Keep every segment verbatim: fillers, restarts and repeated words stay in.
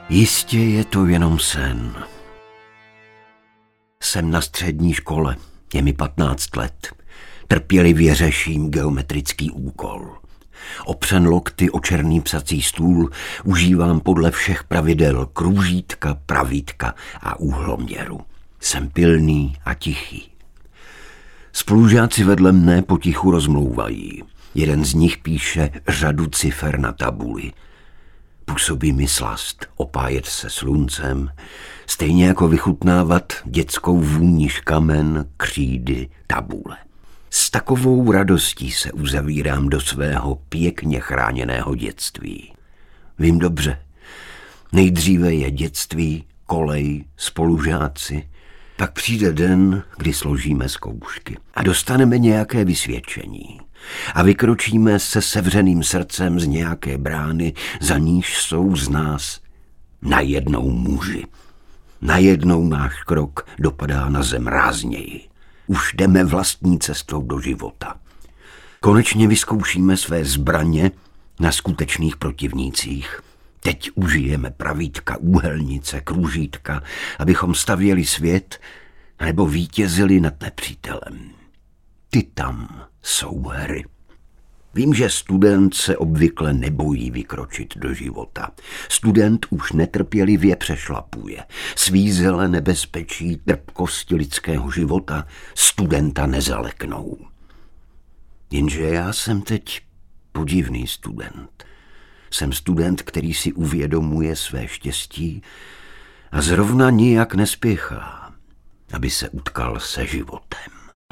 Jistě je to jenom sen. Jsem na střední škole, je mi patnáct let. Trpělivě řeším geometrický úkol. Opřen lokty o černý psací stůl užívám podle všech pravidel kružítka, pravítka a úhloměru. Jsem pilný a tichý. Spolužáci vedle mne potichu rozmlouvají. Jeden z nich píše řadu cifer na tabuli. Působí mi slast opájet se sluncem, stejně jako vychutnávat dětskou vůni škamen, křídy, tabule. S takovou radostí se uzavírám do svého pěkně chráněného dětství. Vím dobře, nejdříve je dětství, kolej, spolužáci, pak přijde den, kdy složíme zkoušky a dostaneme nějaké vysvědčení a vykročíme se sevřeným srdcem z nějaké brány, za níž jsou z nás najednou muži. Najednou náš krok dopadá na zem rázněji. Už jdeme vlastní cestou do života. Konečně vyzkoušíme své zbraně na skutečných protivnících. Teď užijeme pravítka, úhelnice, kružítka, abychom stavěli svět nebo vítězili nad nepřítelem. Ty tam jsou hry. Vím, že student se obvykle nebojí vykročit do života. Student už netrpělivě přešlapuje. Svízele nebezpečí trpkosti lidského života studenta nezaleknou. Jenže já jsem teď podivný student. Jsem student, který si uvědomuje své štěstí a zrovna nijak nespěchá, aby se utkal se životem.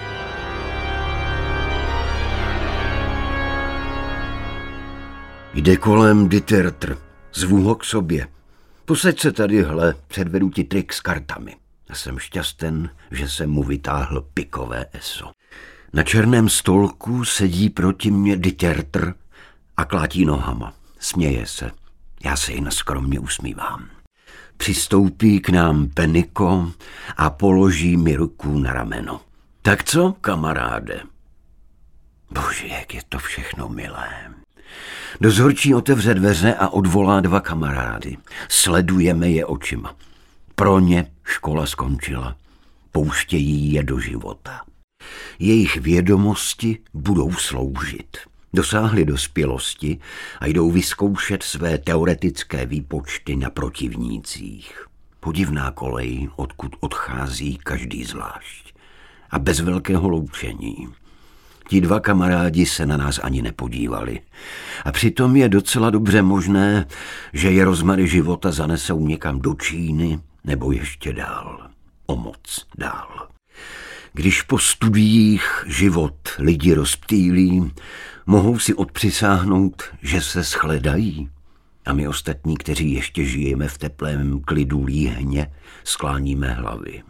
Jde kolem Ditertr, zvu ho k sobě. Posaď se tadyhle, předvedu ti trik s kartami. A jsem šťasten, že jsem mu vytáhl pikové eso. Na černém stolku sedí proti mně Ditertr a klátí nohama. Směje se. Já se jen skromně usmívám. Přistoupí k nám Peniko a položí mi ruku na rameno. Tak co, kamaráde? Bože, jak je to všechno milé. Dozorčí otevře dveře a odvolá dva kamarády. Sledujeme je očima. Pro ně škola skončila. Pouštějí je do života. Jejich vědomosti budou sloužit. Dosáhli dospělosti a jdou vyzkoušet své teoretické výpočty na protivnících. Podivná kolej, odkud odchází každý zvlášť. A bez velkého loučení. Ti dva kamarádi se na nás ani nepodívali. A přitom je docela dobře možné, že je rozmary života zanesou někam do Číny nebo ještě dál. O moc dál. Když po studiích život lidi rozptýlí, mohou si odpřisáhnout, že se shledají. A my ostatní, kteří ještě žijeme v teplém klidu líhně, skláníme hlavy.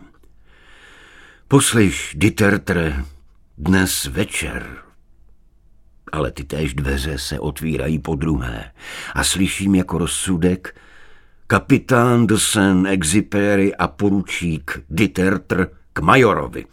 Poslyš, Ditertre, dnes večer, ale ty též dveře se otvírají podruhé a slyším jako rozsudek kapitán de Saint-Exupéry a poručík Ditertr k majorovi.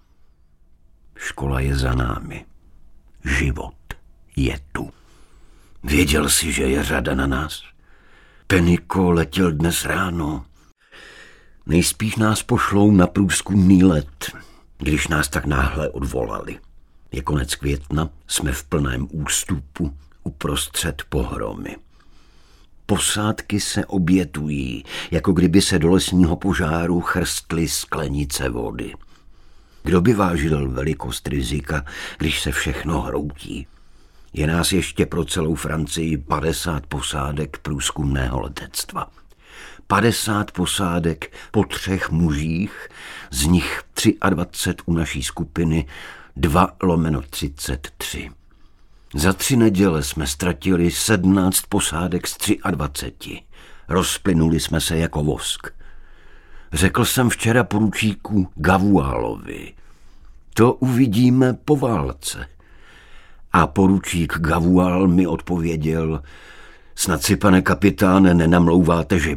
Škola je za námi. Život je tu. Věděl jsi, že je řada na nás? Peniko letěl dnes ráno. Nejspíš nás pošlou na průzkumný let, když nás tak náhle odvolali. Je konec května, jsme v plném ústupu, uprostřed pohromy. Posádky se obětují, jako kdyby se do lesního požáru chrstly sklenice vody. Kdo by vážil velikost rizika, když se všechno hroutí? Je nás ještě pro celou Francii padesát posádek průzkumného letectva. padesát posádek po třech mužích, z nich dvacet tři u naší skupiny, dva lomeno třicet tři. Za tři neděle jsme ztratili sedmnáct posádek z dvacet tři. Rozplynuli jsme se jako vosk. Řekl jsem včera poručíku Gavualovi. To uvidíme po válce. A poručík Gavual mi odpověděl, snad si, pane kapitáne, nenamlouváte, že